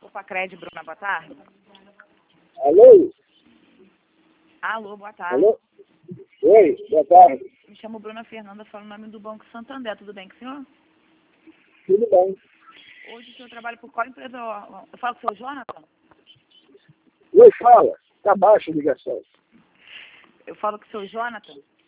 Copacred, Bruna, boa tarde. Alô? Alô, boa tarde. Alô? Oi, boa tarde. Me chamo Bruna Fernanda, falo em nome do Banco Santander. Tudo bem com o senhor? Tudo bem. Hoje o senhor trabalha por qual empresa? Eu falo com o senhor Jonathan? Oi, fala. Tá baixa a ligação. Eu falo com o senhor Jonathan?